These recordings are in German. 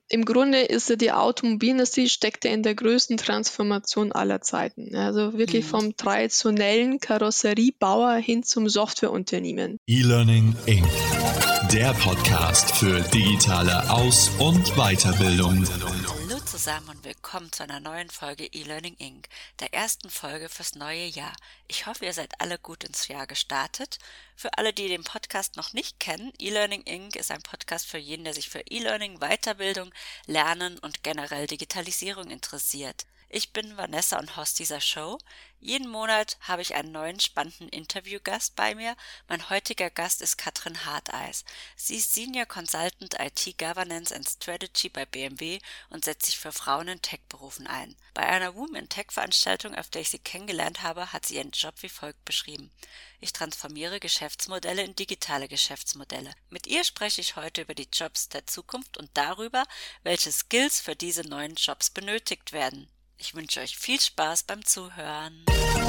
im Grunde ist ja die Automobilindustrie steckt ja in der größten Transformation aller Zeiten. Also wirklich vom traditionellen Karosseriebauer hin zum Softwareunternehmen. E-Learning Inc., der Podcast für digitale Aus- und Weiterbildung. Hallo zusammen und willkommen zu einer neuen Folge E-Learning Inc., der ersten Folge fürs neue Jahr. Ich hoffe, ihr seid alle gut ins Jahr gestartet. Für alle, die den Podcast noch nicht kennen, E-Learning Inc. ist ein Podcast für jeden, der sich für E-Learning, Weiterbildung, Lernen und generell Digitalisierung interessiert. Ich bin Vanessa und Host dieser Show. Jeden Monat habe ich einen neuen spannenden Interviewgast bei mir. Mein heutiger Gast ist Katrin Harteis. Sie ist Senior Consultant IT Governance and Strategy bei BMW und setzt sich für Frauen in Tech-Berufen ein. Bei einer Women in Tech-Veranstaltung, auf der ich sie kennengelernt habe, hat sie ihren Job wie folgt beschrieben: Ich transformiere Geschäftsmodelle in digitale Geschäftsmodelle. Mit ihr spreche ich heute über die Jobs der Zukunft und darüber, welche Skills für diese neuen Jobs benötigt werden. Ich wünsche euch viel Spaß beim Zuhören.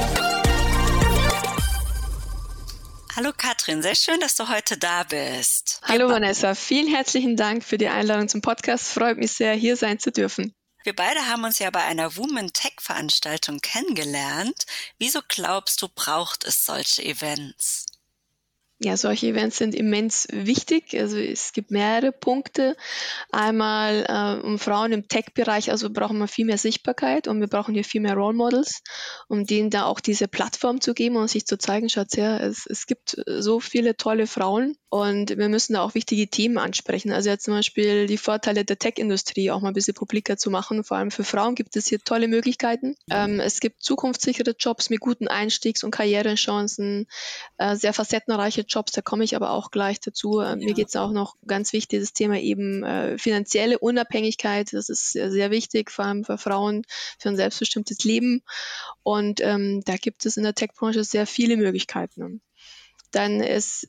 Hallo Katrin, sehr schön, dass du heute da bist. Hallo Vanessa, vielen herzlichen Dank für die Einladung zum Podcast. Freut mich sehr, hier sein zu dürfen. Wir beide haben uns ja bei einer Women Tech Veranstaltung kennengelernt. Wieso glaubst du, braucht es solche Events? Ja, solche Events sind immens wichtig. Also es gibt mehrere Punkte. Einmal um Frauen im Tech-Bereich, also brauchen wir viel mehr Sichtbarkeit und wir brauchen hier viel mehr Role Models, um denen da auch diese Plattform zu geben und sich zu zeigen, schaut her, es gibt so viele tolle Frauen und wir müssen da auch wichtige Themen ansprechen. Also jetzt zum Beispiel die Vorteile der Tech-Industrie auch mal ein bisschen publiker zu machen. Vor allem für Frauen gibt es hier tolle Möglichkeiten. Es gibt zukunftssichere Jobs mit guten Einstiegs- und Karrierechancen, sehr facettenreiche Jobs, da komme ich aber auch gleich dazu. Mir geht es auch noch ganz wichtig, das Thema eben finanzielle Unabhängigkeit, das ist sehr, sehr wichtig, vor allem für Frauen, für ein selbstbestimmtes Leben. Und da gibt es in der Tech-Branche sehr viele Möglichkeiten. Dann es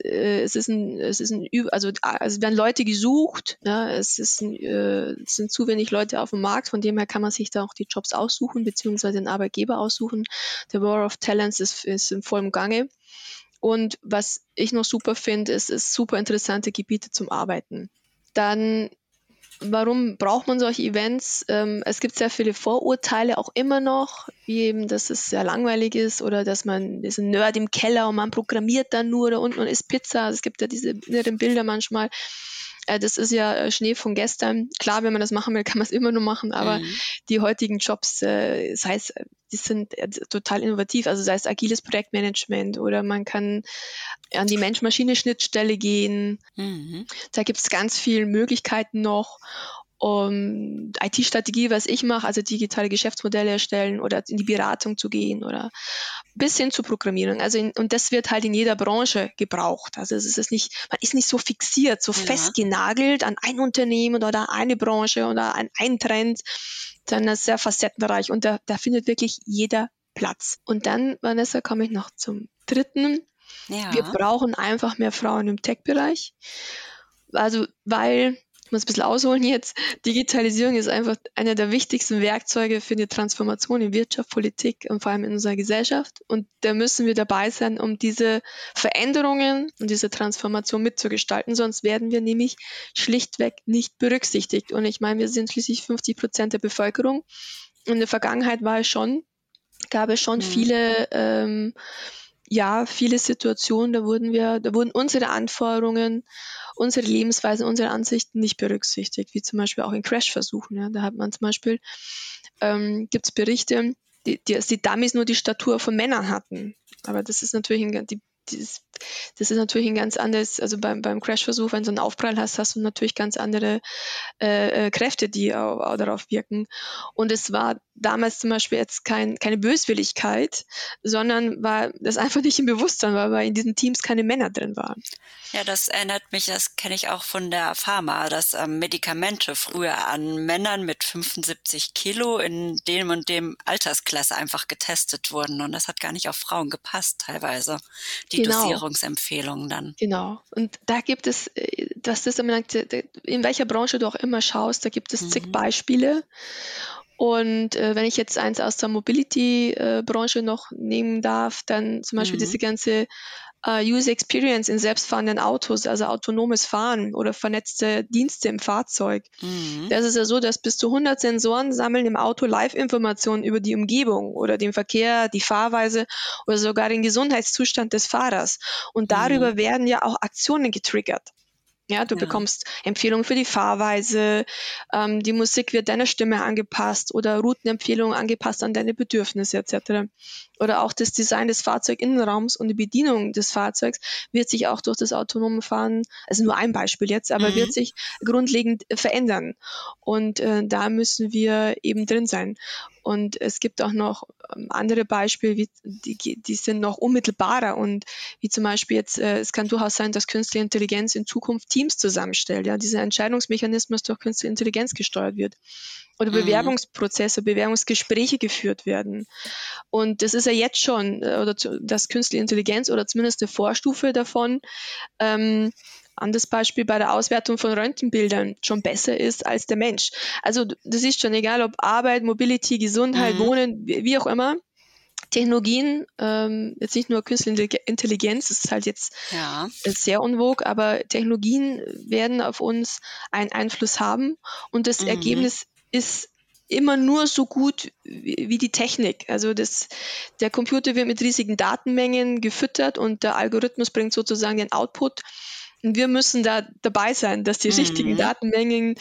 werden Leute gesucht, ja, es sind zu wenig Leute auf dem Markt, von dem her kann man sich da auch die Jobs aussuchen, beziehungsweise den Arbeitgeber aussuchen. Der War of Talents ist in vollem Gange. Und was ich noch super finde, ist super interessante Gebiete zum Arbeiten. Dann, warum braucht man solche Events? Es gibt sehr viele Vorurteile auch immer noch, wie eben, dass es sehr langweilig ist oder dass man ist ein Nerd im Keller und man programmiert dann nur da unten und isst Pizza. Es gibt ja diese inneren Bilder manchmal. Das ist ja Schnee von gestern. Klar, wenn man das machen will, kann man es immer nur machen, aber die heutigen Jobs, die sind total innovativ, also sei es agiles Projektmanagement oder man kann an die Mensch-Maschine-Schnittstelle gehen. Da gibt es ganz viele Möglichkeiten noch. IT-Strategie, was ich mache, also digitale Geschäftsmodelle erstellen oder in die Beratung zu gehen oder bis hin zu Programmierung. Und das wird halt in jeder Branche gebraucht. Also es ist nicht, man ist nicht so fixiert, so festgenagelt an ein Unternehmen oder eine Branche oder an einen Trend, sondern es ist sehr facettenreich und da findet wirklich jeder Platz. Und dann, Vanessa, komme ich noch zum dritten. Ja. Wir brauchen einfach mehr Frauen im Tech-Bereich. Also, weil, ich muss ein bisschen ausholen jetzt, Digitalisierung ist einfach einer der wichtigsten Werkzeuge für die Transformation in Wirtschaft, Politik und vor allem in unserer Gesellschaft. Und da müssen wir dabei sein, um diese Veränderungen und diese Transformation mitzugestalten. Sonst werden wir nämlich schlichtweg nicht berücksichtigt. Und ich meine, wir sind schließlich 50% der Bevölkerung. In der Vergangenheit gab es schon viele Situationen, da wurden unsere Anforderungen, unsere Lebensweise, unsere Ansichten nicht berücksichtigt, wie zum Beispiel auch in Crashversuchen. Ja. Da hat man zum Beispiel, gibt es Berichte, die Dummies nur die Statur von Männern hatten. Aber das ist natürlich ein ganz anderes, also beim Crashversuch, wenn du einen Aufprall hast du natürlich ganz andere Kräfte, die auch darauf wirken. Und es war damals zum Beispiel jetzt keine Böswilligkeit, sondern war das einfach nicht im Bewusstsein, weil in diesen Teams keine Männer drin waren. Ja, das erinnert mich, das kenne ich auch von der Pharma, dass Medikamente früher an Männern mit 75 Kilo in dem und dem Altersklasse einfach getestet wurden und das hat gar nicht auf Frauen gepasst teilweise, die Dosierungsempfehlungen dann. Genau, und da gibt es, in welcher Branche du auch immer schaust, da gibt es zig Beispiele. Und wenn ich jetzt eins aus der Mobility-Branche noch nehmen darf, dann zum Beispiel diese ganze User Experience in selbstfahrenden Autos, also autonomes Fahren oder vernetzte Dienste im Fahrzeug. Das ist ja so, dass bis zu 100 Sensoren sammeln im Auto Live-Informationen über die Umgebung oder den Verkehr, die Fahrweise oder sogar den Gesundheitszustand des Fahrers. Und darüber werden ja auch Aktionen getriggert. Ja, du bekommst Empfehlungen für die Fahrweise, die Musik wird deiner Stimme angepasst oder Routenempfehlungen angepasst an deine Bedürfnisse etc. Oder auch das Design des Fahrzeuginnenraums und die Bedienung des Fahrzeugs wird sich auch durch das autonome Fahren, also nur ein Beispiel jetzt, aber wird sich grundlegend verändern. Und da müssen wir eben drin sein. Und es gibt auch noch andere Beispiele, wie die sind noch unmittelbarer und wie zum Beispiel jetzt, es kann durchaus sein, dass künstliche Intelligenz in Zukunft Teams zusammenstellt, ja, dieser Entscheidungsmechanismus durch künstliche Intelligenz gesteuert wird. Oder Bewerbungsprozesse, Bewerbungsgespräche geführt werden. Und das ist ja jetzt schon, dass künstliche Intelligenz oder zumindest eine Vorstufe davon, anderes Beispiel bei der Auswertung von Röntgenbildern schon besser ist als der Mensch. Also das ist schon egal, ob Arbeit, Mobility, Gesundheit, Wohnen, wie auch immer. Technologien, jetzt nicht nur künstliche Intelligenz, das ist halt jetzt sehr en vogue, aber Technologien werden auf uns einen Einfluss haben und das Ergebnis ist immer nur so gut wie die Technik. Also der Computer wird mit riesigen Datenmengen gefüttert und der Algorithmus bringt sozusagen den Output. Und wir müssen da dabei sein, dass die richtigen Datenmengen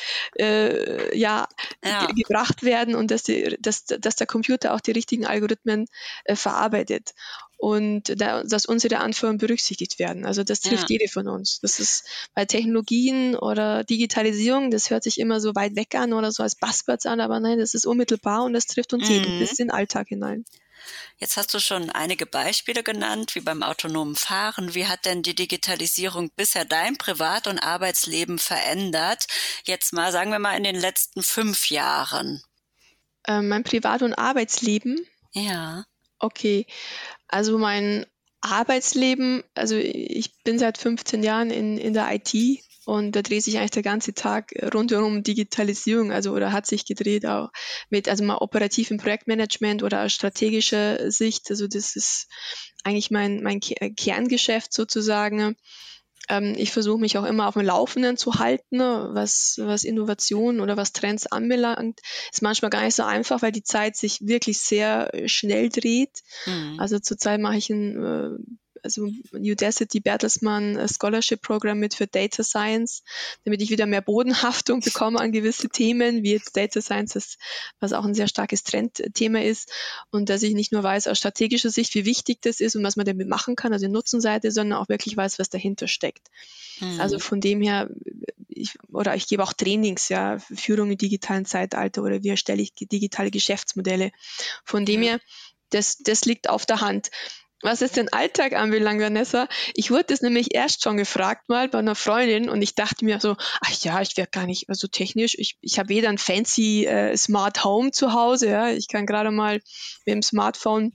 gebracht werden und dass der Computer auch die richtigen Algorithmen verarbeitet und dass unsere Anforderungen berücksichtigt werden. Also das trifft jede von uns. Das ist bei Technologien oder Digitalisierung, das hört sich immer so weit weg an oder so als Buzzwords an, aber nein, das ist unmittelbar und das trifft uns jeden bis in den Alltag hinein. Jetzt hast du schon einige Beispiele genannt, wie beim autonomen Fahren. Wie hat denn die Digitalisierung bisher dein Privat- und Arbeitsleben verändert? Jetzt mal, sagen wir mal, in den letzten 5 Jahren. Mein Privat- und Arbeitsleben? Ja. Okay, also mein Arbeitsleben, also ich bin seit 15 Jahren in der IT und da dreht sich eigentlich der ganze Tag rundherum Digitalisierung, also oder hat sich gedreht auch mit, also mal operativ im Projektmanagement oder aus strategischer Sicht. Also das ist eigentlich mein Kerngeschäft sozusagen. Ich versuche mich auch immer auf dem Laufenden zu halten, was Innovation oder was Trends anbelangt. Ist manchmal gar nicht so einfach, weil die Zeit sich wirklich sehr schnell dreht. Also zurzeit mache ich ein Udacity Bertelsmann Scholarship Program mit für Data Science, damit ich wieder mehr Bodenhaftung bekomme an gewisse Themen, wie jetzt Data Science, was auch ein sehr starkes Trendthema ist und dass ich nicht nur weiß aus strategischer Sicht, wie wichtig das ist und was man damit machen kann, also die Nutzenseite, sondern auch wirklich weiß, was dahinter steckt. Also von dem her, ich gebe auch Trainings, ja, Führung im digitalen Zeitalter oder wie erstelle ich digitale Geschäftsmodelle. Von dem her, das liegt auf der Hand. Was es den Alltag anbelangt, Vanessa, ich wurde das nämlich erst schon gefragt mal bei einer Freundin und ich dachte mir so, ach ja, ich wäre gar nicht so technisch. Ich habe weder ein fancy Smart Home zu Hause, ja, ich kann gerade mal mit dem Smartphone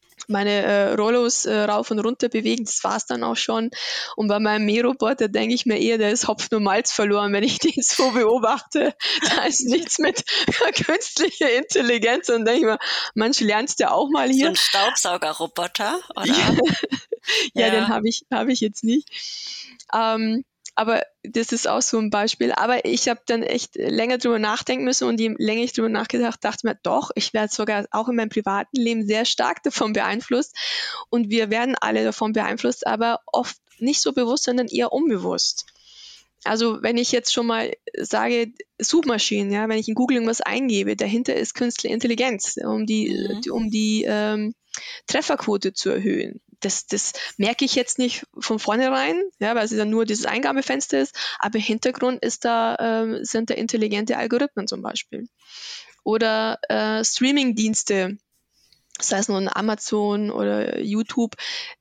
meine Rollos rauf und runter bewegen, das war's dann auch schon. Und bei meinem Mähroboter denke ich mir eher, der ist Hopfen und Malz verloren, wenn ich den so beobachte. Da ist nichts mit künstlicher Intelligenz. Und denke ich mir, manch lernst du auch mal hier. So ein Staubsaugerroboter, oder? Ja, den habe ich jetzt nicht. Aber das ist auch so ein Beispiel. Aber ich habe dann echt länger drüber nachdenken müssen und je länger ich drüber nachgedacht, dachte mir, doch, ich werde sogar auch in meinem privaten Leben sehr stark davon beeinflusst. Und wir werden alle davon beeinflusst, aber oft nicht so bewusst, sondern eher unbewusst. Also wenn ich jetzt schon mal sage, Suchmaschinen, ja, wenn ich in Google irgendwas eingebe, dahinter ist künstliche Intelligenz, um die Trefferquote zu erhöhen. Das merke ich jetzt nicht von vornherein, ja, weil es ja nur dieses Eingabefenster ist, aber im Hintergrund sind da intelligente Algorithmen zum Beispiel. Oder Streaming-Dienste, sei es nun Amazon oder YouTube,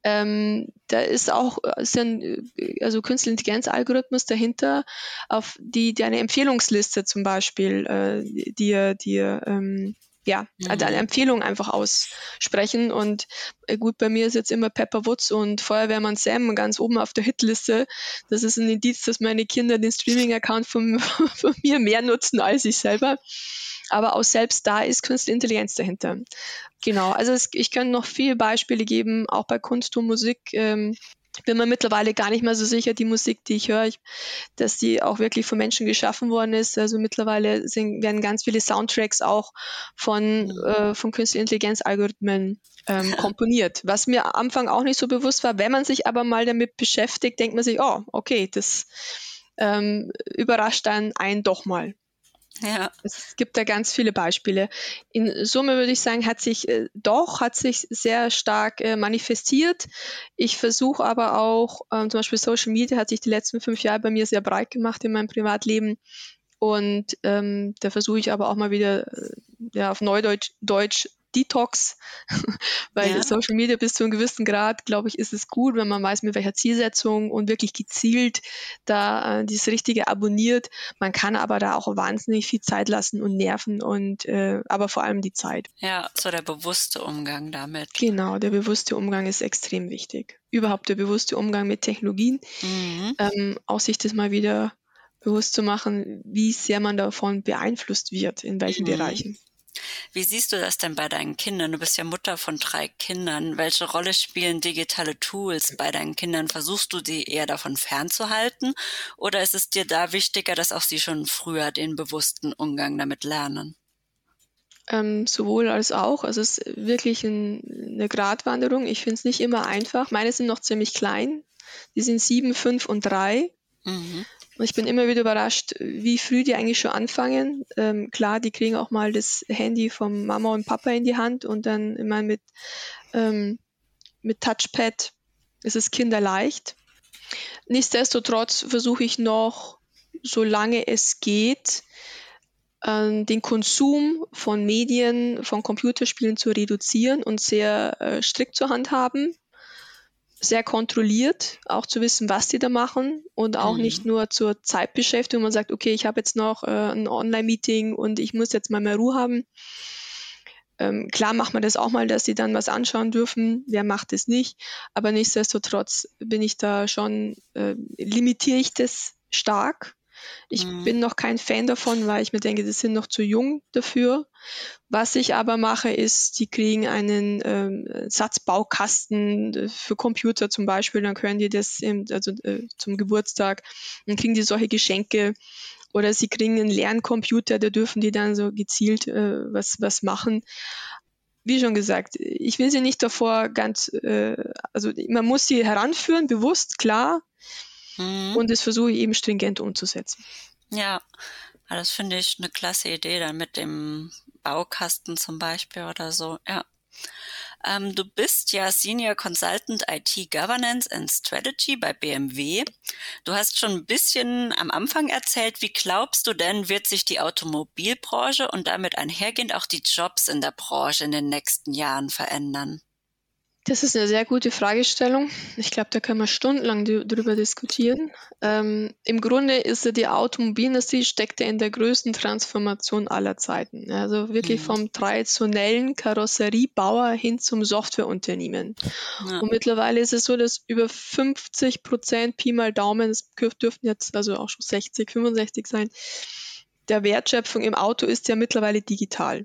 da ist auch also Künstliche Intelligenz-Algorithmus dahinter, auf die eine Empfehlungsliste zum Beispiel, also eine Empfehlung einfach aussprechen. Und gut, bei mir ist jetzt immer Pepper Woods und Feuerwehrmann Sam ganz oben auf der Hitliste. Das ist ein Indiz, dass meine Kinder den Streaming-Account von mir mehr nutzen als ich selber. Aber auch selbst da ist Künstliche Intelligenz dahinter. Genau, also ich könnte noch viele Beispiele geben, auch bei Kunst und Musik. bin mir mittlerweile gar nicht mehr so sicher, die Musik, die ich höre, dass die auch wirklich von Menschen geschaffen worden ist. Also mittlerweile werden ganz viele Soundtracks auch von künstlicher Intelligenz-Algorithmen komponiert, was mir am Anfang auch nicht so bewusst war. Wenn man sich aber mal damit beschäftigt, denkt man sich, oh, okay, das überrascht dann einen doch mal. Ja. Es gibt da ganz viele Beispiele. In Summe würde ich sagen, hat sich sehr stark manifestiert. Ich versuche aber auch, zum Beispiel Social Media hat sich die letzten 5 Jahre bei mir sehr breit gemacht in meinem Privatleben. Und da versuche ich aber auch mal wieder auf Neudeutsch Detox, weil Social Media bis zu einem gewissen Grad, glaube ich, ist es gut, wenn man weiß, mit welcher Zielsetzung und wirklich gezielt da das Richtige abonniert. Man kann aber da auch wahnsinnig viel Zeit lassen und Nerven und aber vor allem die Zeit. Ja, so der bewusste Umgang damit. Genau, der bewusste Umgang ist extrem wichtig. Überhaupt der bewusste Umgang mit Technologien. Auch sich das mal wieder bewusst zu machen, wie sehr man davon beeinflusst wird, in welchen Bereichen. Wie siehst du das denn bei deinen Kindern? Du bist ja Mutter von 3 Kindern. Welche Rolle spielen digitale Tools bei deinen Kindern? Versuchst du die eher davon fernzuhalten? Oder ist es dir da wichtiger, dass auch sie schon früher den bewussten Umgang damit lernen? Sowohl als auch. Also es ist wirklich eine Gratwanderung. Ich finde es nicht immer einfach. Meine sind noch ziemlich klein. Die sind 7, 5 und 3. Und ich bin immer wieder überrascht, wie früh die eigentlich schon anfangen. Klar, die kriegen auch mal das Handy von Mama und Papa in die Hand und dann immer mit Touchpad ist es kinderleicht. Nichtsdestotrotz versuche ich noch, solange es geht, den Konsum von Medien, von Computerspielen zu reduzieren und sehr strikt zu handhaben. Sehr kontrolliert, auch zu wissen, was die da machen und auch nicht nur zur Zeitbeschäftigung. Man sagt, okay, ich habe jetzt noch ein Online-Meeting und ich muss jetzt mal mehr Ruhe haben. Klar macht man das auch mal, dass sie dann was anschauen dürfen. Wer macht es nicht? Aber nichtsdestotrotz bin ich da schon, limitiere ich das stark. Ich bin noch kein Fan davon, weil ich mir denke, die sind noch zu jung dafür. Was ich aber mache, ist, die kriegen einen Satzbaukasten für Computer zum Beispiel, dann können die das zum Geburtstag, dann kriegen die solche Geschenke. Oder sie kriegen einen Lerncomputer, da dürfen die dann so gezielt was machen. Wie schon gesagt, ich will sie nicht davor man muss sie heranführen, bewusst, klar. Und das versuche ich eben stringent umzusetzen. Ja, das finde ich eine klasse Idee, dann mit dem Baukasten zum Beispiel oder so, ja. Du bist ja Senior Consultant IT Governance and Strategy bei BMW. Du hast schon ein bisschen am Anfang erzählt. Wie glaubst du denn, wird sich die Automobilbranche und damit einhergehend auch die Jobs in der Branche in den nächsten Jahren verändern? Das ist eine sehr gute Fragestellung. Ich glaube, da können wir stundenlang drüber diskutieren. Im Grunde ist ja die Automobilindustrie steckt ja in der größten Transformation aller Zeiten. Also wirklich vom traditionellen Karosseriebauer hin zum Softwareunternehmen. Ja. Und mittlerweile ist es so, dass über 50% Pi mal Daumen, es dürften jetzt also auch schon 60, 65 sein, der Wertschöpfung im Auto ist ja mittlerweile digital.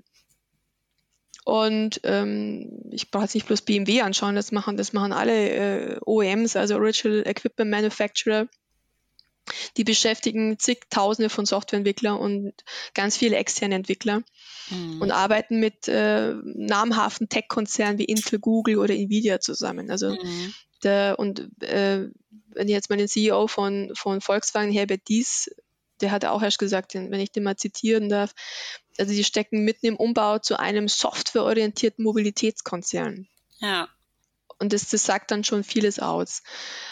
Und ich brauche jetzt nicht bloß BMW anschauen, das machen alle OEMs, also Original Equipment Manufacturer. Die beschäftigen zigtausende von Softwareentwicklern und ganz viele externe Entwickler und arbeiten mit namhaften Tech-Konzernen wie Intel, Google oder Nvidia zusammen. Also wenn ich jetzt mal den CEO von Volkswagen, Herbert Diess, der hat auch erst gesagt, wenn ich den mal zitieren darf, also die stecken mitten im Umbau zu einem softwareorientierten Mobilitätskonzern. Ja. Und das sagt dann schon vieles aus.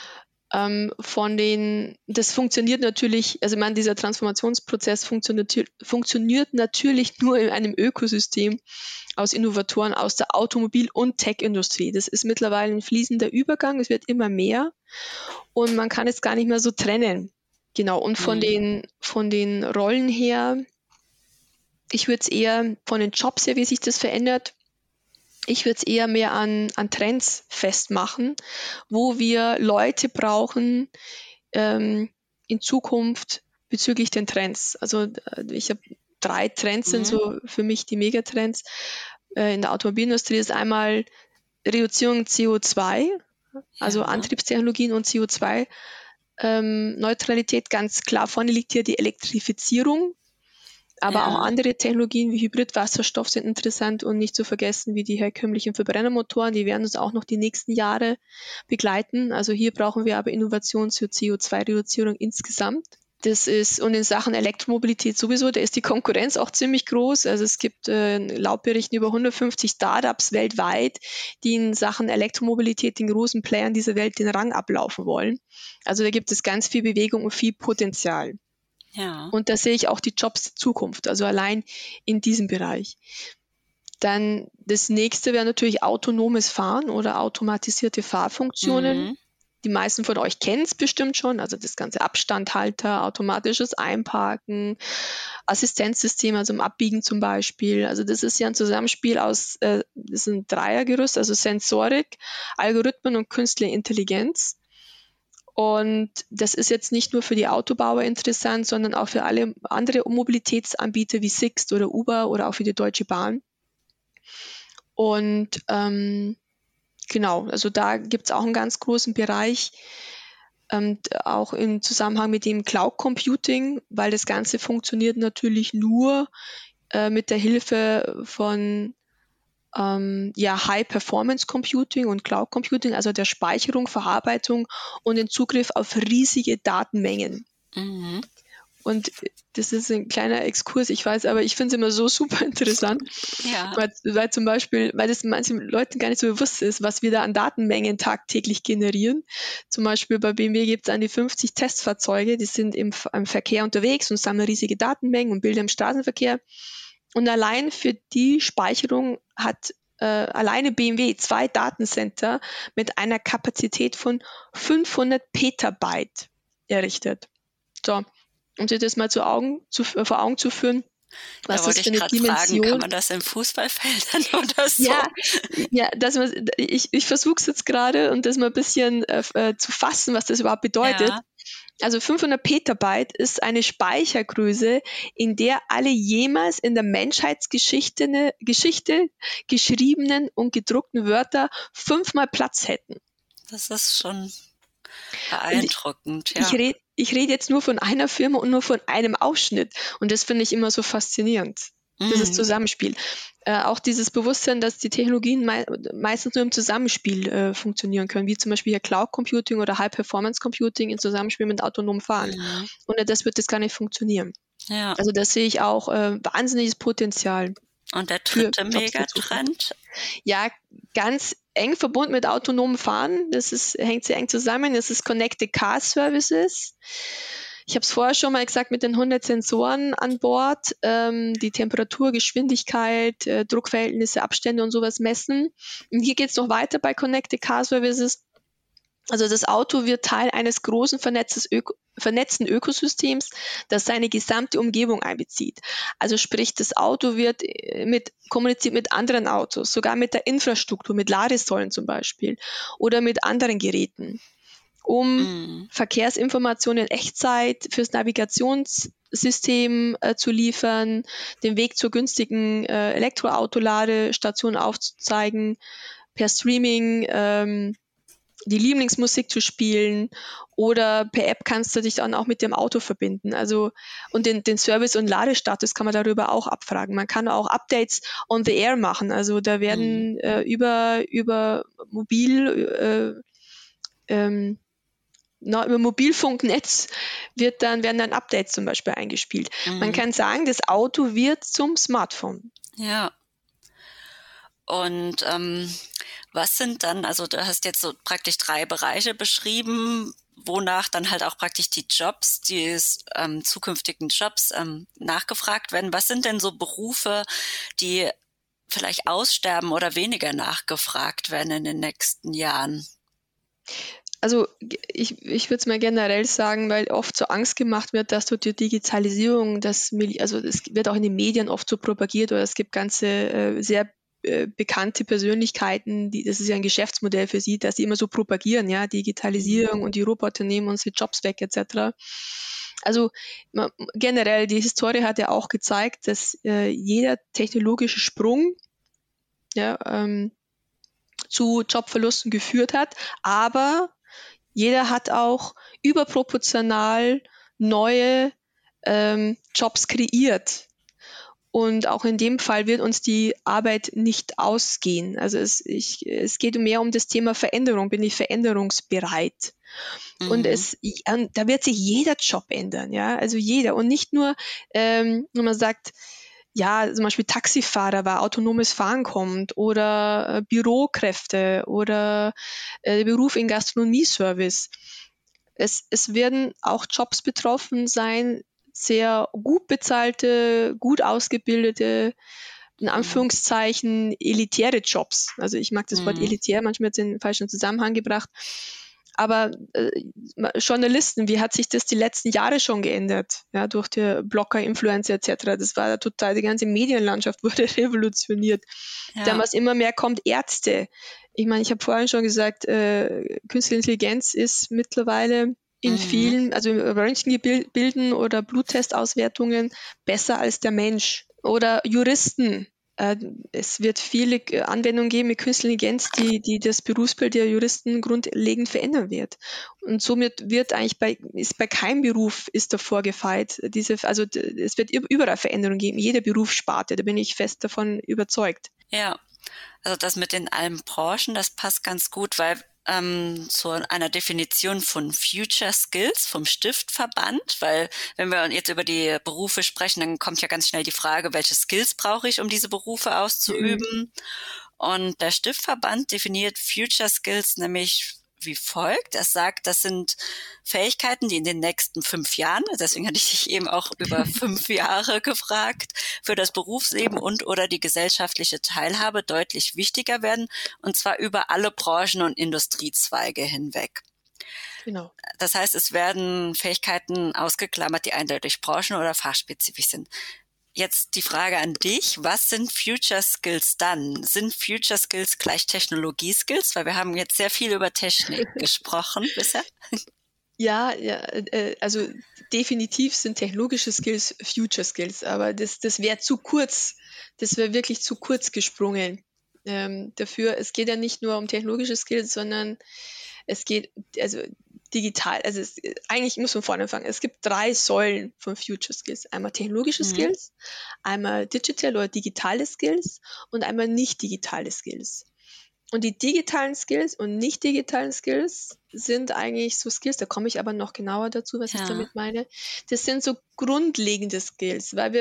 Das funktioniert natürlich, also ich meine, dieser Transformationsprozess funktioniert natürlich nur in einem Ökosystem aus Innovatoren aus der Automobil- und Tech-Industrie. Das ist mittlerweile ein fließender Übergang, es wird immer mehr und man kann es gar nicht mehr so trennen. Genau, und von den Rollen her, ich würde es eher von den Jobs her, wie sich das verändert, ich würde es eher mehr an Trends festmachen, wo wir Leute brauchen in Zukunft bezüglich den Trends. Also ich habe 3 Trends, sind so für mich die Megatrends in der Automobilindustrie. Ist einmal Reduzierung CO2, Also Antriebstechnologien und CO2-Neutralität, ganz klar vorne liegt hier die Elektrifizierung. Aber auch andere Technologien wie Hybridwasserstoff sind interessant und nicht zu vergessen wie die herkömmlichen Verbrennermotoren. Die werden uns auch noch die nächsten Jahre begleiten. Also hier brauchen wir aber Innovation zur CO2-Reduzierung insgesamt. Und in Sachen Elektromobilität sowieso, da ist die Konkurrenz auch ziemlich groß. Also es gibt laut Berichten über 150 Startups weltweit, die in Sachen Elektromobilität den großen Playern dieser Welt den Rang ablaufen wollen. Also da gibt es ganz viel Bewegung und viel Potenzial. Ja. Und da sehe ich auch die Jobs der Zukunft, also allein in diesem Bereich. Dann das nächste wäre natürlich autonomes Fahren oder automatisierte Fahrfunktionen. Die meisten von euch kennen es bestimmt schon, also das ganze Abstandhalter, automatisches Einparken, Assistenzsystem, also im Abbiegen zum Beispiel. Also das ist ja ein Zusammenspiel aus, das ist ein Dreiergerüst, also Sensorik, Algorithmen und künstliche Intelligenz. Und das ist jetzt nicht nur für die Autobauer interessant, sondern auch für alle andere Mobilitätsanbieter wie Sixt oder Uber oder auch für die Deutsche Bahn. Und genau, also da gibt es auch einen ganz großen Bereich, auch im Zusammenhang mit dem Cloud Computing, weil das Ganze funktioniert natürlich nur mit der Hilfe von High-Performance Computing und Cloud Computing, also der Speicherung, Verarbeitung und den Zugriff auf riesige Datenmengen. Und das ist ein kleiner Exkurs, ich weiß, aber ich finde es immer so super interessant, weil zum Beispiel, weil das manchen Leuten gar nicht so bewusst ist, was wir da an Datenmengen tagtäglich generieren. Zum Beispiel bei BMW gibt es an die 50 Testfahrzeuge, die sind im Verkehr unterwegs und sammeln riesige Datenmengen und Bilder im Straßenverkehr. Und allein für die Speicherung hat alleine BMW 2 Datencenter mit einer Kapazität von 500 Petabyte errichtet. So, um sich das mal vor Augen zu führen, was das für eine Dimension. Fragen, kann man das in Fußballfeldern oder so? Ja, ich versuche es jetzt gerade und das mal ein bisschen zu fassen, was das überhaupt bedeutet. Ja. Also 500 Petabyte ist eine Speichergröße, in der alle jemals in der Menschheitsgeschichte geschriebenen und gedruckten Wörter 5-mal Platz hätten. Das ist schon beeindruckend. Ich rede jetzt nur von einer Firma und nur von einem Ausschnitt. Und das finde ich immer so faszinierend, dieses Zusammenspiel. Auch dieses Bewusstsein, dass die Technologien meistens nur im Zusammenspiel funktionieren können, wie zum Beispiel hier Cloud Computing oder High Performance Computing im Zusammenspiel mit autonomem Fahren. Ohne das wird das gar nicht funktionieren. Ja. Also da sehe ich auch wahnsinniges Potenzial. Und der dritte Megatrend? Ja, ganz eng verbunden mit autonomem Fahren. Hängt sehr eng zusammen. Das ist Connected Car Services. Ich habe es vorher schon mal gesagt, mit den 100 Sensoren an Bord, die Temperatur, Geschwindigkeit, Druckverhältnisse, Abstände und sowas messen. Und hier geht es noch weiter bei Connected Car Services. Also das Auto wird Teil eines großen vernetzten Ökosystems, das seine gesamte Umgebung einbezieht. Also sprich, das Auto kommuniziert mit anderen Autos, sogar mit der Infrastruktur, mit Ladesäulen zum Beispiel oder mit anderen Geräten, um Verkehrsinformationen in Echtzeit fürs Navigationssystem zu liefern, den Weg zur günstigen Elektroautoladestation aufzuzeigen, per Streaming die Lieblingsmusik zu spielen oder per App kannst du dich dann auch mit dem Auto verbinden. Also und den Service- und Ladestatus kann man darüber auch abfragen. Man kann auch Updates on the air machen. Also da werden über Mobilfunknetz werden dann Updates zum Beispiel eingespielt. Man kann sagen, das Auto wird zum Smartphone. Ja. Und was sind dann, also du hast jetzt so praktisch 3 Bereiche beschrieben, wonach dann halt auch praktisch die Jobs, die zukünftigen Jobs nachgefragt werden. Was sind denn so Berufe, die vielleicht aussterben oder weniger nachgefragt werden in den nächsten Jahren? Also ich würde es mal generell sagen, weil oft so Angst gemacht wird, dass durch die Digitalisierung, es wird auch in den Medien oft so propagiert oder es gibt ganze sehr bekannte Persönlichkeiten, das ist ja ein Geschäftsmodell für sie, dass sie immer so propagieren, ja, Digitalisierung und die Roboter nehmen unsere Jobs weg etc. Also generell, die Historie hat ja auch gezeigt, dass jeder technologische Sprung zu Jobverlusten geführt hat. Aber jeder hat auch überproportional neue Jobs kreiert. Und auch in dem Fall wird uns die Arbeit nicht ausgehen. Also es geht mehr um das Thema Veränderung. Bin ich veränderungsbereit? Und da wird sich jeder Job ändern, ja, also jeder. Und nicht nur, wenn man sagt, ja, zum Beispiel Taxifahrer, weil autonomes Fahren kommt, oder Bürokräfte oder Beruf in Gastronomieservice. Es werden auch Jobs betroffen sein, sehr gut bezahlte, gut ausgebildete, in Anführungszeichen elitäre Jobs. Also ich mag das Wort elitär manchmal jetzt in den falschen Zusammenhang gebracht. Aber Journalisten, wie hat sich das die letzten Jahre schon geändert? Ja, durch die Blogger, Influencer etc. Das war total, die ganze Medienlandschaft wurde revolutioniert. Ja. Dann, was immer mehr kommt, Ärzte. Ich meine, ich habe vorhin schon gesagt, künstliche Intelligenz ist mittlerweile in vielen, also Röntgenbilden oder Bluttestauswertungen besser als der Mensch. Oder Juristen. Es wird viele Anwendungen geben mit künstlicher Intelligenz, die das Berufsbild der Juristen grundlegend verändern wird. Und somit wird eigentlich bei keinem Beruf ist davor gefeit. Also es wird überall Veränderungen geben, jede Berufssparte, da bin ich fest davon überzeugt. Ja, also das mit den allen Branchen, das passt ganz gut, weil zu einer Definition von Future Skills vom Stiftverband, weil wenn wir jetzt über die Berufe sprechen, dann kommt ja ganz schnell die Frage, welche Skills brauche ich, um diese Berufe auszuüben? Und der Stiftverband definiert Future Skills nämlich wie folgt. Er sagt, das sind Fähigkeiten, die in den nächsten 5 Jahren, deswegen hatte ich dich eben auch über 5 Jahre gefragt, für das Berufsleben und oder die gesellschaftliche Teilhabe deutlich wichtiger werden, und zwar über alle Branchen und Industriezweige hinweg. Genau. Das heißt, es werden Fähigkeiten ausgeklammert, die eindeutig branchen- oder fachspezifisch sind. Jetzt die Frage an dich, was sind Future Skills dann? Sind Future Skills gleich Technologie-Skills? Weil wir haben jetzt sehr viel über Technik gesprochen bisher. Ja, also definitiv sind technologische Skills Future Skills, aber das wäre zu kurz, das wäre wirklich zu kurz gesprungen. Dafür, es geht ja nicht nur um technologische Skills, sondern es geht, also digital, also eigentlich muss man vorne anfangen. Es gibt 3 Säulen von Future Skills. Einmal technologische Skills, einmal digital oder digitale Skills und einmal nicht digitale Skills. Und die digitalen Skills und nicht digitalen Skills sind eigentlich so Skills, da komme ich aber noch genauer dazu, was ich damit meine. Das sind so grundlegende Skills, weil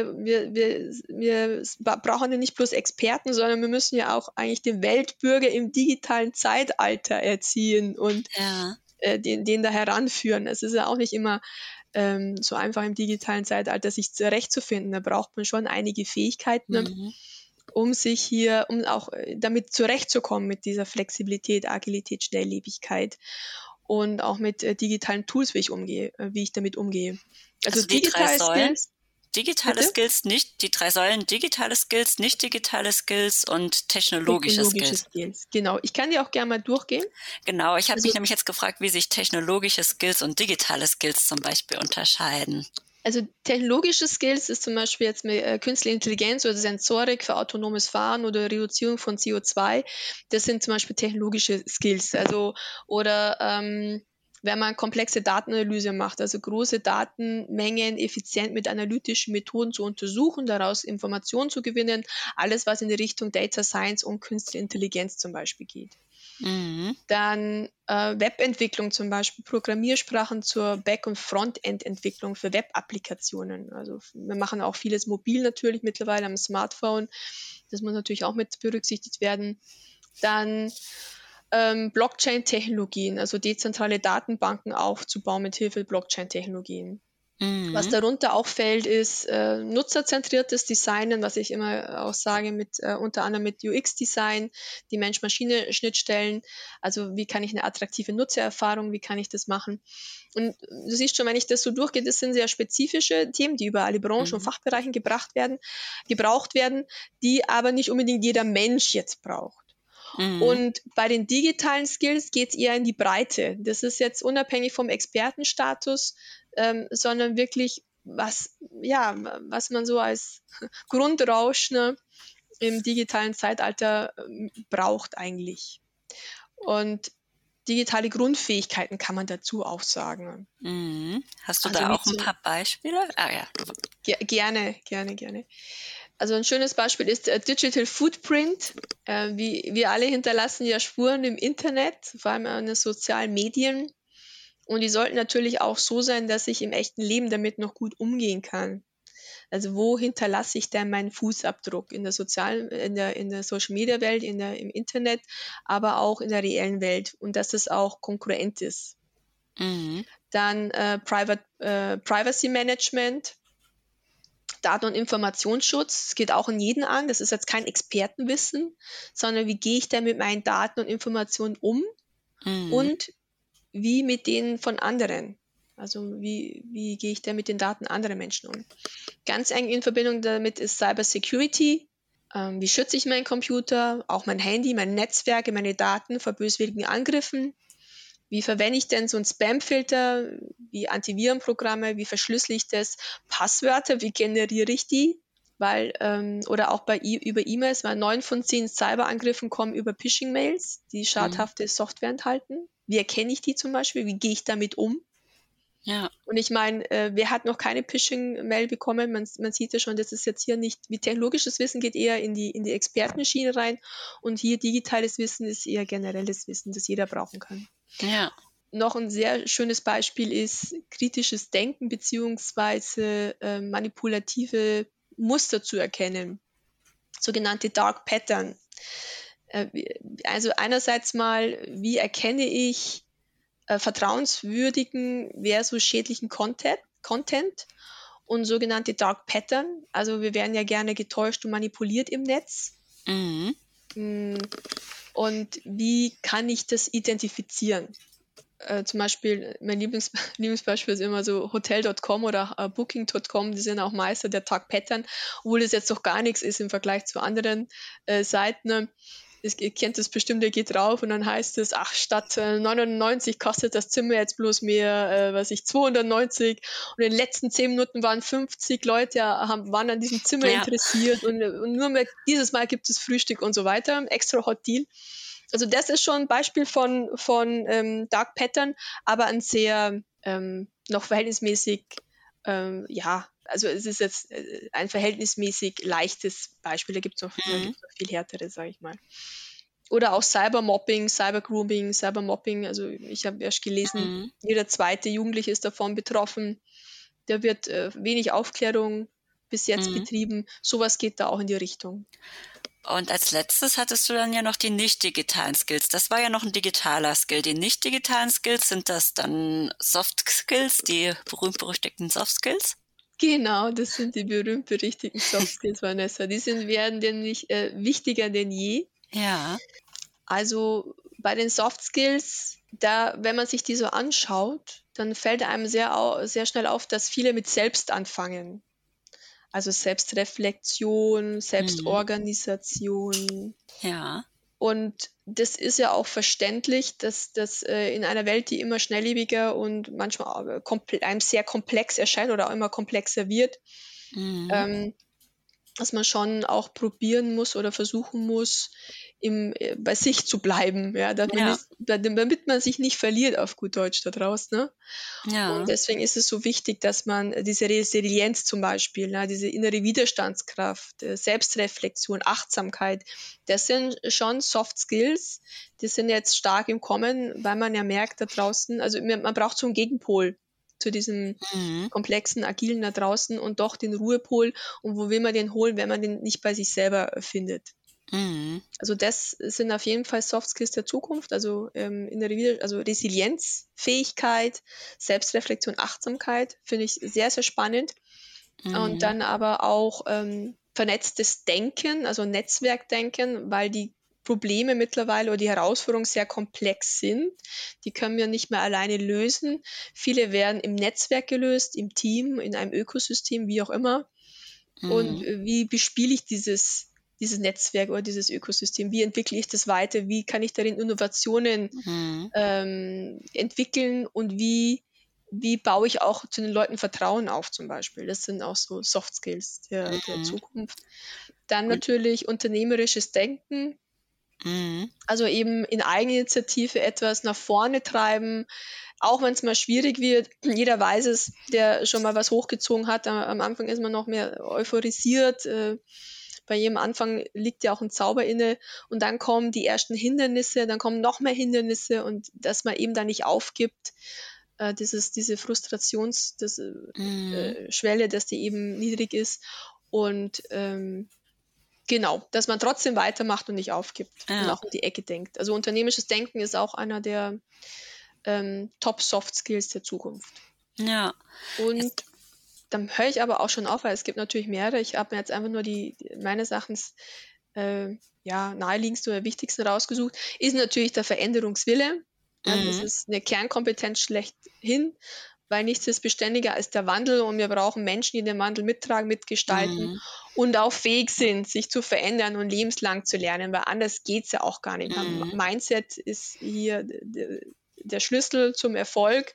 wir brauchen ja nicht bloß Experten, sondern wir müssen ja auch eigentlich den Weltbürger im digitalen Zeitalter erziehen und den da heranführen. Es ist ja auch nicht immer so einfach im digitalen Zeitalter sich zurechtzufinden. Da braucht man schon einige Fähigkeiten, um auch damit zurechtzukommen, mit dieser Flexibilität, Agilität, Schnelllebigkeit und auch mit digitalen Tools, wie ich damit umgehe. Also die 3 Säulen, Skills. digitale Skills, nicht die 3 Säulen, digitale Skills, nicht digitale Skills und technologische Skills. Genau, ich kann die auch gerne mal durchgehen. Genau, ich habe mich nämlich jetzt gefragt, wie sich technologische Skills und digitale Skills zum Beispiel unterscheiden. Also technologische Skills ist zum Beispiel jetzt mit künstliche Intelligenz oder Sensorik für autonomes Fahren oder Reduzierung von CO2. Das sind zum Beispiel technologische Skills. Also oder wenn man komplexe Datenanalyse macht, also große Datenmengen effizient mit analytischen Methoden zu untersuchen, daraus Informationen zu gewinnen, alles was in die Richtung Data Science und Künstliche Intelligenz zum Beispiel geht. Dann Webentwicklung zum Beispiel, Programmiersprachen zur Back- und Frontend-Entwicklung für Web-Applikationen. Also wir machen auch vieles mobil natürlich mittlerweile am Smartphone. Das muss natürlich auch mit berücksichtigt werden. Dann Blockchain-Technologien, also dezentrale Datenbanken aufzubauen mit Hilfe Blockchain-Technologien. Was darunter auch fällt, ist nutzerzentriertes Designen, was ich immer auch sage, unter anderem mit UX-Design, die Mensch-Maschine-Schnittstellen. Also wie kann ich eine attraktive Nutzererfahrung, wie kann ich das machen? Und du siehst schon, wenn ich das so durchgehe, das sind sehr spezifische Themen, die über alle Branchen und Fachbereichen gebraucht werden, die aber nicht unbedingt jeder Mensch jetzt braucht. Und bei den digitalen Skills geht es eher in die Breite. Das ist jetzt unabhängig vom Expertenstatus, sondern wirklich was man so als Grundrauschen im digitalen Zeitalter braucht eigentlich. Und digitale Grundfähigkeiten kann man dazu auch sagen. Hast du Also da wie auch ein paar Beispiele? Ja. Gerne. Also ein schönes Beispiel ist Digital Footprint. Wir alle hinterlassen ja Spuren im Internet, vor allem an den sozialen Medien. Und die sollten natürlich auch so sein, dass ich im echten Leben damit noch gut umgehen kann. Also wo hinterlasse ich denn meinen Fußabdruck? In der Social Media Welt, im Internet, aber auch in der reellen Welt. Und dass es auch kongruent ist. Dann Privacy Management, Daten- und Informationsschutz. Es geht auch in jeden an. Das ist jetzt kein Expertenwissen, sondern wie gehe ich denn mit meinen Daten und Informationen um und wie mit denen von anderen. Also wie gehe ich denn mit den Daten anderer Menschen um? Ganz eng in Verbindung damit ist Cyber Security. Wie schütze ich meinen Computer, auch mein Handy, meine Netzwerke, meine Daten vor böswilligen Angriffen? Wie verwende ich denn so einen Spam-Filter? Wie Antivirenprogramme? Wie verschlüssele ich das? Passwörter, wie generiere ich die? Oder auch über E-Mails, weil 9 von 10 Cyberangriffen kommen über Phishing-Mails, die schadhafte Software enthalten. Wie erkenne ich die zum Beispiel? Wie gehe ich damit um? Ja. Und ich meine, wer hat noch keine Phishing-Mail bekommen? Man sieht ja schon, das ist jetzt hier nicht, wie technologisches Wissen geht eher in die Expertenschiene rein und hier digitales Wissen ist eher generelles Wissen, das jeder brauchen kann. Ja. Noch ein sehr schönes Beispiel ist kritisches Denken beziehungsweise manipulative Muster zu erkennen, sogenannte Dark Pattern. Also einerseits mal, wie erkenne ich vertrauenswürdigen versus schädlichen Content und sogenannte Dark Pattern. Also wir werden ja gerne getäuscht und manipuliert im Netz. Und wie kann ich das identifizieren? Zum Beispiel, mein Lieblingsbeispiel ist immer so Hotel.com oder Booking.com, die sind auch Meister der Dark Pattern, obwohl das jetzt doch gar nichts ist im Vergleich zu anderen Seiten. Ihr kennt das bestimmt, ihr geht drauf und dann heißt es, ach, statt 99 kostet das Zimmer jetzt bloß mehr, 290 und in den letzten 10 Minuten waren 50 Leute, waren an diesem Zimmer interessiert und nur mehr dieses Mal gibt es Frühstück und so weiter, extra Hot Deal. Also das ist schon ein Beispiel von Dark Pattern, aber ein sehr noch verhältnismäßig, also es ist jetzt ein verhältnismäßig leichtes Beispiel, da gibt es noch viel härtere, sage ich mal. Oder auch Cybermobbing, Cybermobbing, also ich habe erst gelesen, jeder zweite Jugendliche ist davon betroffen, da wird wenig Aufklärung bis jetzt betrieben, sowas geht da auch in die Richtung. Und als letztes hattest du dann ja noch die nicht-digitalen Skills. Das war ja noch ein digitaler Skill. Die nicht-digitalen Skills, sind das dann Soft Skills, die berühmt-berüchtigten Soft Skills? Genau, das sind die berühmt-berüchtigten Soft Skills, Vanessa. Werden nämlich wichtiger denn je. Ja. Also bei den Soft Skills, wenn man sich die so anschaut, dann fällt einem sehr schnell auf, dass viele mit Selbst anfangen. Also Selbstreflexion, Selbstorganisation. Ja. Und das ist ja auch verständlich, dass das in einer Welt, die immer schnelllebiger und manchmal einem sehr komplex erscheint oder auch immer komplexer wird, dass man schon auch probieren muss oder versuchen muss, bei sich zu bleiben, damit man sich nicht verliert, auf gut Deutsch da draußen. Ne? Ja. Und deswegen ist es so wichtig, dass man diese Resilienz zum Beispiel, diese innere Widerstandskraft, Selbstreflexion, Achtsamkeit, das sind schon Soft Skills, die sind jetzt stark im Kommen, weil man ja merkt da draußen, also man braucht so einen Gegenpol zu diesem komplexen, agilen da draußen und doch den Ruhepol. Und wo will man den holen, wenn man den nicht bei sich selber findet? Also das sind auf jeden Fall Soft Skills der Zukunft, also Resilienz, Fähigkeit, Selbstreflexion, Achtsamkeit, finde ich sehr, sehr spannend. Und dann aber auch vernetztes Denken, also Netzwerkdenken, weil die Probleme mittlerweile oder die Herausforderungen sehr komplex sind. Die können wir nicht mehr alleine lösen. Viele werden im Netzwerk gelöst, im Team, in einem Ökosystem, wie auch immer. Und wie bespiele ich dieses Netzwerk oder dieses Ökosystem? Wie entwickle ich das weiter? Wie kann ich darin Innovationen entwickeln? Und wie baue ich auch zu den Leuten Vertrauen auf zum Beispiel? Das sind auch so Soft Skills der Zukunft. Dann natürlich unternehmerisches Denken. Also eben in Eigeninitiative etwas nach vorne treiben, auch wenn es mal schwierig wird. Jeder weiß es, der schon mal was hochgezogen hat. Am Anfang ist man noch mehr euphorisiert. Bei jedem Anfang liegt ja auch ein Zauber inne. Und dann kommen die ersten Hindernisse, dann kommen noch mehr Hindernisse und dass man eben da nicht aufgibt. Diese Schwelle, dass die eben niedrig ist. Und genau, dass man trotzdem weitermacht und nicht aufgibt und auch um die Ecke denkt. Also unternehmerisches Denken ist auch einer der Top-Soft-Skills der Zukunft. Ja. Und dann höre ich aber auch schon auf, weil es gibt natürlich mehrere. Ich habe mir jetzt einfach nur meines Erachtens naheliegendsten oder wichtigsten rausgesucht. Ist natürlich der Veränderungswille. Ja, das ist eine Kernkompetenz schlechthin, weil nichts ist beständiger als der Wandel und wir brauchen Menschen, die den Wandel mittragen, mitgestalten und auch fähig sind, sich zu verändern und lebenslang zu lernen, weil anders geht es ja auch gar nicht. Mindset ist hier der Schlüssel zum Erfolg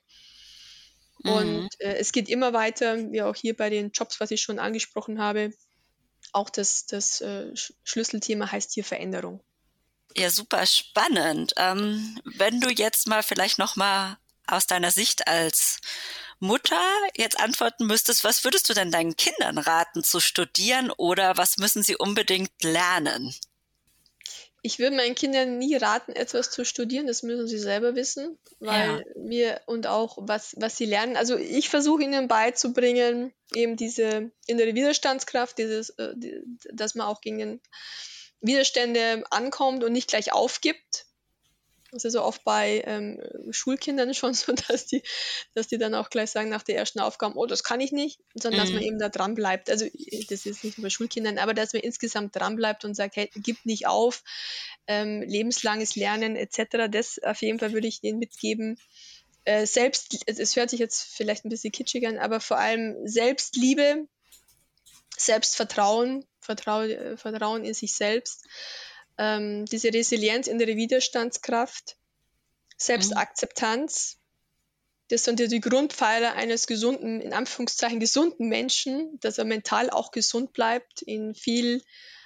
und es geht immer weiter, wie auch hier bei den Jobs, was ich schon angesprochen habe. Auch das Schlüsselthema heißt hier Veränderung. Ja, super spannend. Wenn du jetzt mal vielleicht nochmal aus deiner Sicht als Mutter jetzt antworten müsstest, was würdest du denn deinen Kindern raten zu studieren oder was müssen sie unbedingt lernen? Ich würde meinen Kindern nie raten, etwas zu studieren, das müssen sie selber wissen, weil und auch was sie lernen. Also ich versuche ihnen beizubringen, eben diese innere Widerstandskraft, dass man auch gegen Widerstände ankommt und nicht gleich aufgibt. Das ist so oft bei Schulkindern schon so, dass die dann auch gleich sagen nach der ersten Aufgabe, oh, das kann ich nicht, sondern dass man eben da dran bleibt. Also das ist nicht nur bei Schulkindern, aber dass man insgesamt dran bleibt und sagt, hey, gib nicht auf, lebenslanges Lernen etc. Das auf jeden Fall würde ich denen mitgeben. Es hört sich jetzt vielleicht ein bisschen kitschig an, aber vor allem Selbstliebe, Selbstvertrauen, Vertrauen in sich selbst, diese Resilienz, innere Widerstandskraft, Selbstakzeptanz, das sind ja die Grundpfeiler eines gesunden, in Anführungszeichen gesunden Menschen, dass er mental auch gesund bleibt, in viel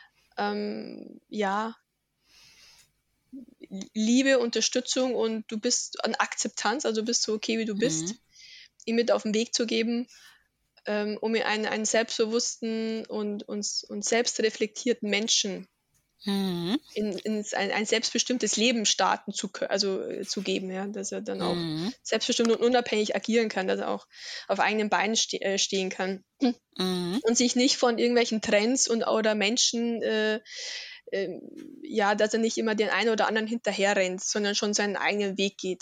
Liebe, Unterstützung und du bist an Akzeptanz, also bist du okay, wie du bist, ihm mit auf den Weg zu geben, um einen selbstbewussten und selbstreflektierten Menschen in ein selbstbestimmtes Leben starten zu geben, ja, dass er dann auch selbstbestimmt und unabhängig agieren kann, dass er auch auf eigenen Beinen stehen kann und sich nicht von irgendwelchen Trends oder Menschen, dass er nicht immer den einen oder anderen hinterher rennt, sondern schon seinen eigenen Weg geht.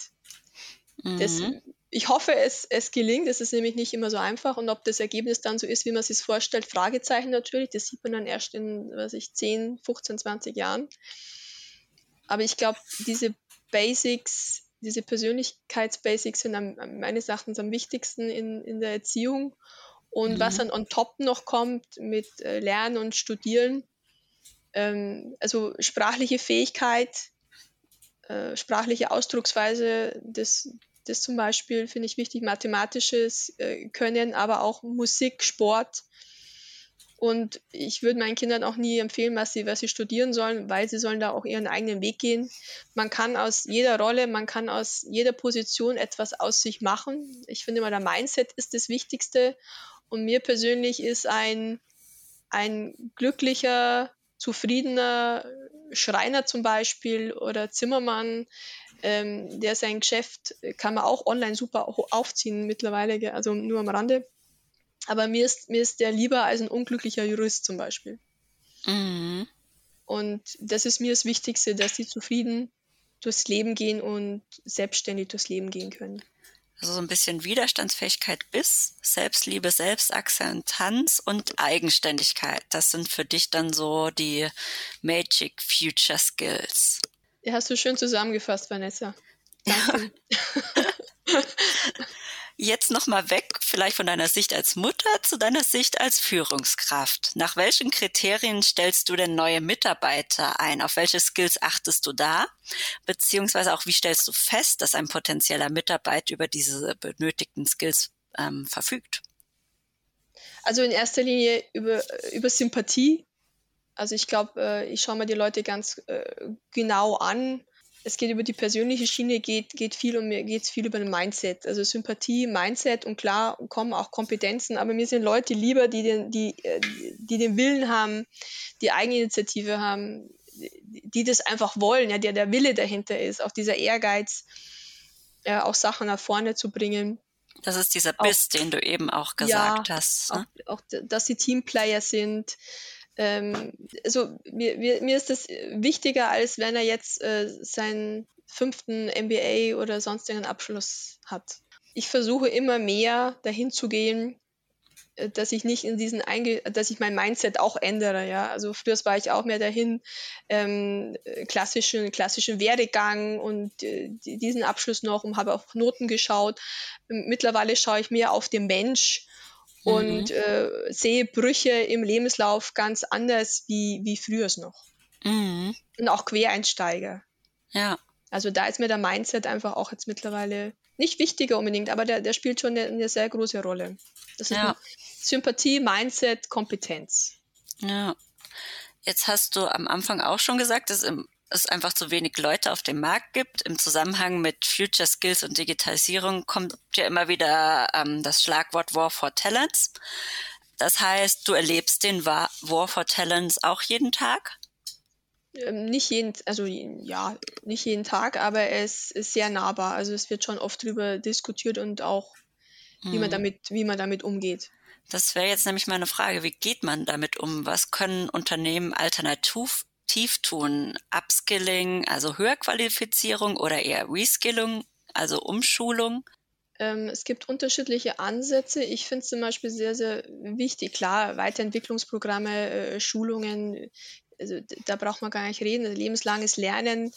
Ich hoffe, es gelingt. Es ist nämlich nicht immer so einfach. Und ob das Ergebnis dann so ist, wie man es sich vorstellt, Fragezeichen natürlich. Das sieht man dann erst in, 10, 15, 20 Jahren. Aber ich glaube, diese Basics, diese Persönlichkeitsbasics sind meines Erachtens am wichtigsten in der Erziehung. Und was dann on top noch kommt mit Lernen und Studieren, also sprachliche Fähigkeit, sprachliche Ausdrucksweise, das zum Beispiel finde ich wichtig, mathematisches Können, aber auch Musik, Sport. Und ich würde meinen Kindern auch nie empfehlen, was sie studieren sollen, weil sie sollen da auch ihren eigenen Weg gehen. Man kann aus jeder Rolle, man kann aus jeder Position etwas aus sich machen. Ich finde immer, der Mindset ist das Wichtigste. Und mir persönlich ist ein glücklicher, zufriedener Schreiner zum Beispiel oder Zimmermann, der sein Geschäft kann man auch online super aufziehen mittlerweile, also nur am Rande. Aber mir ist der lieber als ein unglücklicher Jurist zum Beispiel. Und das ist mir das Wichtigste, dass die zufrieden durchs Leben gehen und selbstständig durchs Leben gehen können. Also so ein bisschen Widerstandsfähigkeit bis Selbstliebe, Selbstakzeptanz und Eigenständigkeit. Das sind für dich dann so die Magic Future Skills. Ja, hast du schön zusammengefasst, Vanessa. Danke. Jetzt nochmal weg, vielleicht von deiner Sicht als Mutter zu deiner Sicht als Führungskraft. Nach welchen Kriterien stellst du denn neue Mitarbeiter ein? Auf welche Skills achtest du da? Beziehungsweise auch, wie stellst du fest, dass ein potenzieller Mitarbeiter über diese benötigten Skills verfügt? Also in erster Linie über Sympathie, Also ich glaube, ich schaue mir die Leute ganz genau an. Es geht über die persönliche Schiene, geht viel über ein Mindset. Also Sympathie, Mindset und klar kommen auch Kompetenzen, aber mir sind Leute lieber, die den Willen haben, die Eigeninitiative haben, die das einfach wollen, ja, der Wille dahinter ist, auch dieser Ehrgeiz, auch Sachen nach vorne zu bringen. Das ist dieser Auch, Biss, den du eben auch ja, gesagt hast. Ne? auch, dass sie Teamplayer sind. Also mir ist das wichtiger, als wenn er jetzt seinen 5. MBA oder sonstigen Abschluss hat. Ich versuche immer mehr dahin zu gehen, dass ich nicht dass ich mein Mindset auch ändere, ja. Also früher war ich auch mehr dahin, klassischen Werdegang und diesen Abschluss noch und habe auf Noten geschaut. Mittlerweile schaue ich mehr auf den Mensch und sehe Brüche im Lebenslauf ganz anders wie früher es noch. Und auch Quereinsteiger. Ja. Also da ist mir der Mindset einfach auch jetzt mittlerweile nicht wichtiger unbedingt, aber der spielt schon eine sehr große Rolle. Das ist Sympathie, Mindset, Kompetenz. Ja. Jetzt hast du am Anfang auch schon gesagt, dass es einfach zu wenig Leute auf dem Markt gibt. Im Zusammenhang mit Future Skills und Digitalisierung kommt ja immer wieder das Schlagwort War for Talents. Das heißt, du erlebst den War for Talents auch jeden Tag? Nicht jeden Tag, aber es ist sehr nahbar. Also es wird schon oft drüber diskutiert und auch, wie man damit umgeht. Das wäre jetzt nämlich meine Frage. Wie geht man damit um? Was können Unternehmen alternativ tun? Upskilling, also Höherqualifizierung oder eher Reskilling, also Umschulung? Es gibt unterschiedliche Ansätze. Ich finde es zum Beispiel sehr, sehr wichtig. Klar, Weiterentwicklungsprogramme, Schulungen, also da braucht man gar nicht reden. Also lebenslanges Lernen.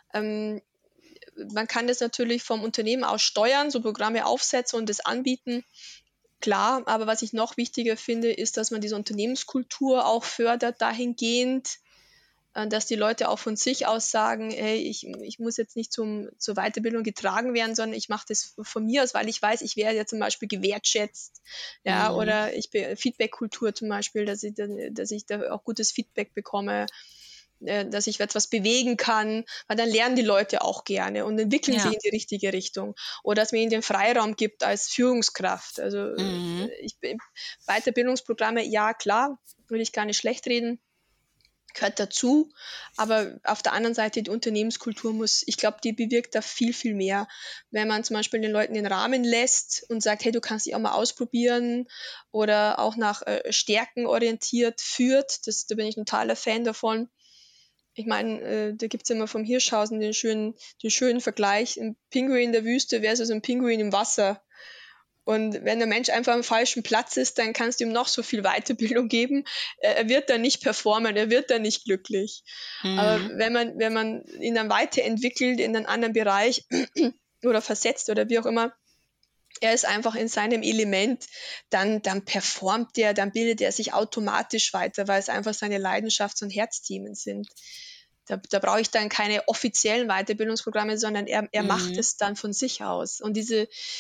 Man kann das natürlich vom Unternehmen aus steuern, so Programme aufsetzen und das anbieten. Klar, aber was ich noch wichtiger finde, ist, dass man diese Unternehmenskultur auch fördert dahingehend, dass die Leute auch von sich aus sagen, hey, ich muss jetzt nicht zur Weiterbildung getragen werden, sondern ich mache das von mir aus, weil ich weiß, ich werde ja zum Beispiel gewertschätzt. Ja, oder Feedback-Kultur zum Beispiel, dass ich da auch gutes Feedback bekomme, dass ich etwas bewegen kann, weil dann lernen die Leute auch gerne und entwickeln sich in die richtige Richtung. Oder dass man ihnen den Freiraum gibt als Führungskraft. Also Weiterbildungsprogramme, ja klar, will ich gar nicht schlecht reden, gehört dazu, aber auf der anderen Seite die Unternehmenskultur ich glaube, die bewirkt da viel, viel mehr. Wenn man zum Beispiel den Leuten den Rahmen lässt und sagt, hey, du kannst dich auch mal ausprobieren oder auch nach Stärken orientiert führt, da bin ich ein totaler Fan davon. Ich meine, da gibt es immer vom Hirschhausen den schönen Vergleich, ein Pinguin in der Wüste versus ein Pinguin im Wasser. Und wenn der Mensch einfach am falschen Platz ist, dann kannst du ihm noch so viel Weiterbildung geben. Er wird dann nicht performen, er wird dann nicht glücklich. Aber wenn man ihn dann weiterentwickelt in einen anderen Bereich oder versetzt oder wie auch immer, er ist einfach in seinem Element, dann performt er, dann bildet er sich automatisch weiter, weil es einfach seine Leidenschafts- und Herzthemen sind. Da brauche ich dann keine offiziellen Weiterbildungsprogramme, sondern er macht es dann von sich aus. Und das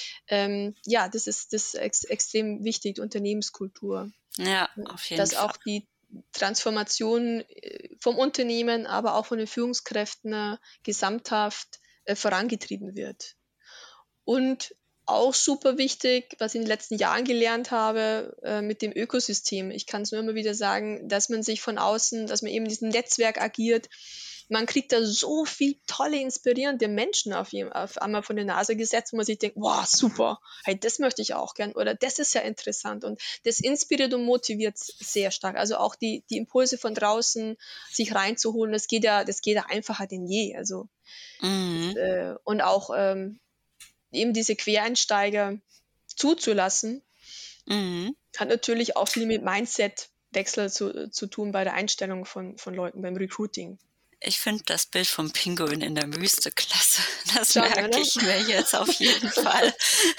ist extrem wichtig, die Unternehmenskultur. Ja, auf jeden Fall. Dass auch die Transformation vom Unternehmen, aber auch von den Führungskräften gesamthaft vorangetrieben wird. Und auch super wichtig, was ich in den letzten Jahren gelernt habe, mit dem Ökosystem. Ich kann es nur immer wieder sagen, dass man sich von außen, dass man eben in diesem Netzwerk agiert. Man kriegt da so viel tolle, inspirierende Menschen auf einmal von der Nase gesetzt, wo man sich denkt, wow, super, hey, das möchte ich auch gern oder das ist ja interessant. Und das inspiriert und motiviert sehr stark. Also auch die Impulse von draußen sich reinzuholen, das geht ja einfacher denn je. Also und auch eben diese Quereinsteiger zuzulassen, hat natürlich auch viel mit Mindset-Wechsel zu tun bei der Einstellung von Leuten beim Recruiting. Ich finde das Bild vom Pinguin in der Wüste klasse. Das merke ich mir jetzt auf jeden Fall.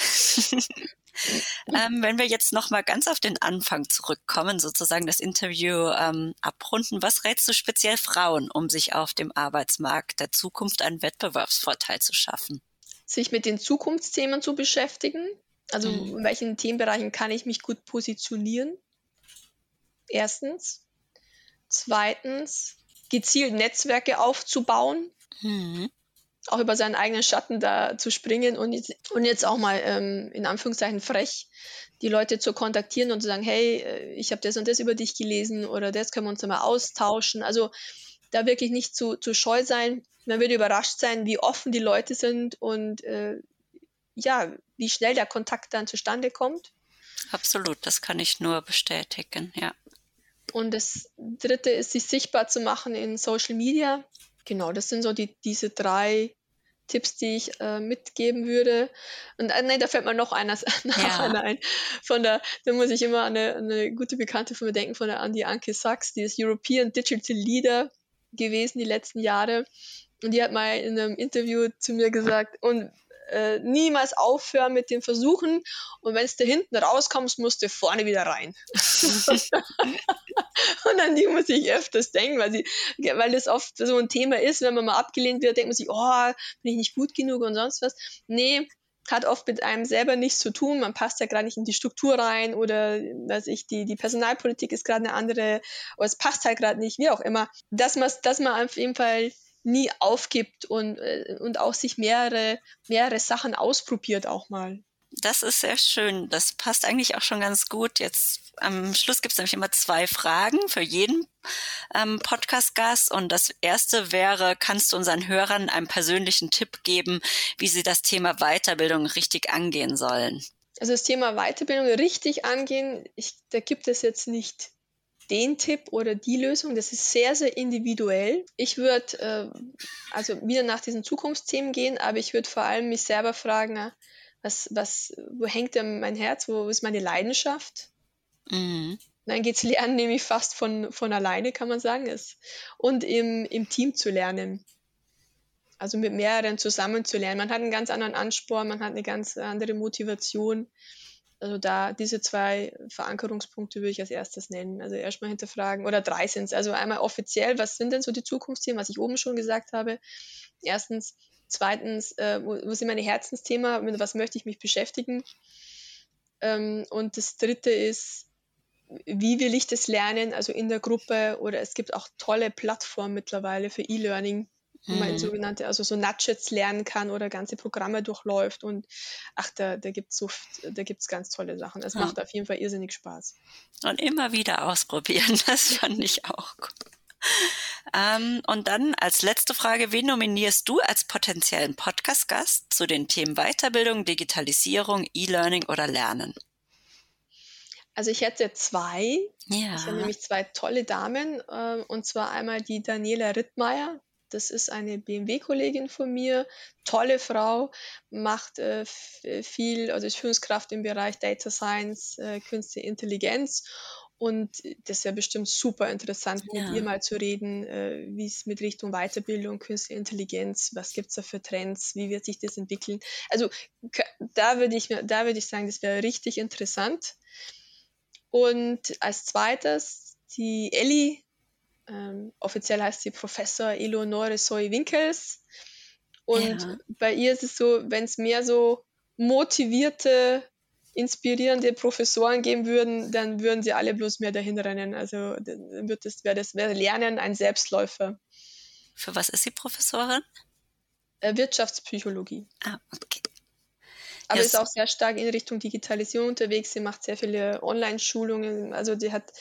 Wenn wir jetzt nochmal ganz auf den Anfang zurückkommen, sozusagen das Interview abrunden, was rätst du speziell Frauen, um sich auf dem Arbeitsmarkt der Zukunft einen Wettbewerbsvorteil zu schaffen? Sich mit den Zukunftsthemen zu beschäftigen. Also in welchen Themenbereichen kann ich mich gut positionieren? Erstens. Zweitens, gezielt Netzwerke aufzubauen, auch über seinen eigenen Schatten da zu springen und jetzt auch mal in Anführungszeichen frech die Leute zu kontaktieren und zu sagen, hey, ich habe das und das über dich gelesen oder das können wir uns mal austauschen. Also da wirklich nicht zu scheu sein. Man wird überrascht sein, wie offen die Leute sind und wie schnell der Kontakt dann zustande kommt. Absolut, das kann ich nur bestätigen, ja. Und das Dritte ist, sich sichtbar zu machen in Social Media. Genau, das sind so diese 3 Tipps, die ich mitgeben würde. Und da fällt mir noch einer ein. Da muss ich immer an eine gute Bekannte von mir denken, von der Anke Sachs, die ist European Digital Leader gewesen die letzten Jahre. Und die hat mal in einem Interview zu mir gesagt, und niemals aufhören mit den Versuchen, und wenn es da hinten rauskommst, musst du vorne wieder rein. Und an die muss ich öfters denken, weil das oft so ein Thema ist, wenn man mal abgelehnt wird, denkt man sich, bin ich nicht gut genug und sonst was. Nee, hat oft mit einem selber nichts zu tun, man passt ja gerade nicht in die Struktur rein oder die Personalpolitik ist gerade eine andere, oder es passt halt gerade nicht, wie auch immer. Dass man auf jeden Fall nie aufgibt und auch sich mehrere Sachen ausprobiert auch mal. Das ist sehr schön. Das passt eigentlich auch schon ganz gut. Jetzt am Schluss gibt es nämlich immer 2 Fragen für jeden Podcast-Gast. Und das erste wäre, kannst du unseren Hörern einen persönlichen Tipp geben, wie sie das Thema Weiterbildung richtig angehen sollen? Also das Thema Weiterbildung richtig angehen, da gibt es jetzt nicht den Tipp oder die Lösung, das ist sehr, sehr individuell. Ich würde wieder nach diesen Zukunftsthemen gehen, aber ich würde vor allem mich selber fragen, wo hängt denn mein Herz, wo ist meine Leidenschaft? Dann geht's Lernen nämlich fast von alleine, kann man sagen. Und im Team zu lernen. Also mit mehreren zusammen zu lernen. Man hat einen ganz anderen Ansporn, man hat eine ganz andere Motivation. Also diese 2 Verankerungspunkte würde ich als erstes nennen. Also erstmal hinterfragen, oder 3 sind es. Also einmal offiziell, was sind denn so die Zukunftsthemen, was ich oben schon gesagt habe? Erstens. Zweitens, wo sind meine Herzensthemen, mit was möchte ich mich beschäftigen? Und das Dritte ist, wie will ich das lernen, also in der Gruppe, oder es gibt auch tolle Plattformen mittlerweile für E-Learning, wo man sogenannte, also so Nudgets lernen kann oder ganze Programme durchläuft und da gibt's ganz tolle Sachen. Es macht auf jeden Fall irrsinnig Spaß. Und immer wieder ausprobieren, das fand ich auch gut. Und dann als letzte Frage, wen nominierst du als potenziellen Podcast-Gast zu den Themen Weiterbildung, Digitalisierung, E-Learning oder Lernen? Also ich hätte 2. Ja. Das sind nämlich 2 tolle Damen, und zwar einmal die Daniela Rittmeier. Das ist eine BMW-Kollegin von mir, tolle Frau, macht viel, also ist Führungskraft im Bereich Data Science, Künstliche Intelligenz. Und das wäre bestimmt super interessant, mit ihr mal zu reden, wie es mit Richtung Weiterbildung, Künstliche Intelligenz, was gibt es da für Trends, wie wird sich das entwickeln. Also da würde ich sagen, das wäre richtig interessant. Und als zweites die Elli, offiziell heißt sie Professor Eleonore Soy-Winkels. Und bei ihr ist es so, wenn es mehr so motivierte, inspirierende Professoren geben würden, dann würden sie alle bloß mehr dahin rennen. Also dann wäre Lernen ein Selbstläufer. Für was ist sie Professorin? Wirtschaftspsychologie. Okay. Aber ist auch sehr stark in Richtung Digitalisierung unterwegs. Sie macht sehr viele Online-Schulungen. Also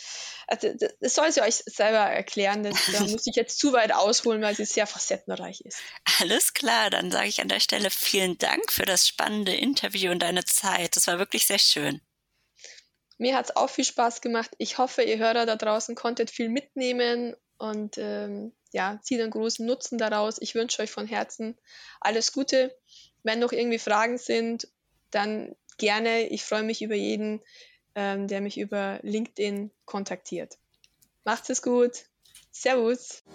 das soll sie euch selber erklären. Da muss ich jetzt zu weit ausholen, weil sie sehr facettenreich ist. Alles klar, dann sage ich an der Stelle vielen Dank für das spannende Interview und deine Zeit. Das war wirklich sehr schön. Mir hat es auch viel Spaß gemacht. Ich hoffe, ihr Hörer da draußen konntet viel mitnehmen und zieht einen großen Nutzen daraus. Ich wünsche euch von Herzen alles Gute. Wenn noch irgendwie Fragen sind, dann gerne. Ich freue mich über jeden, der mich über LinkedIn kontaktiert. Macht's es gut. Servus.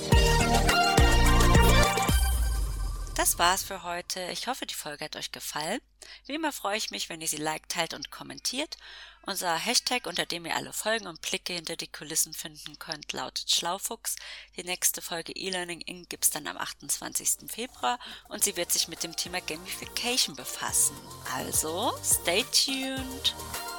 Das war's für heute. Ich hoffe, die Folge hat euch gefallen. Wie immer freue ich mich, wenn ihr sie liked, teilt und kommentiert. Unser Hashtag, unter dem ihr alle Folgen und Blicke hinter die Kulissen finden könnt, lautet Schlaufuchs. Die nächste Folge E-Learning Inc. gibt's dann am 28. Februar und sie wird sich mit dem Thema Gamification befassen. Also, stay tuned!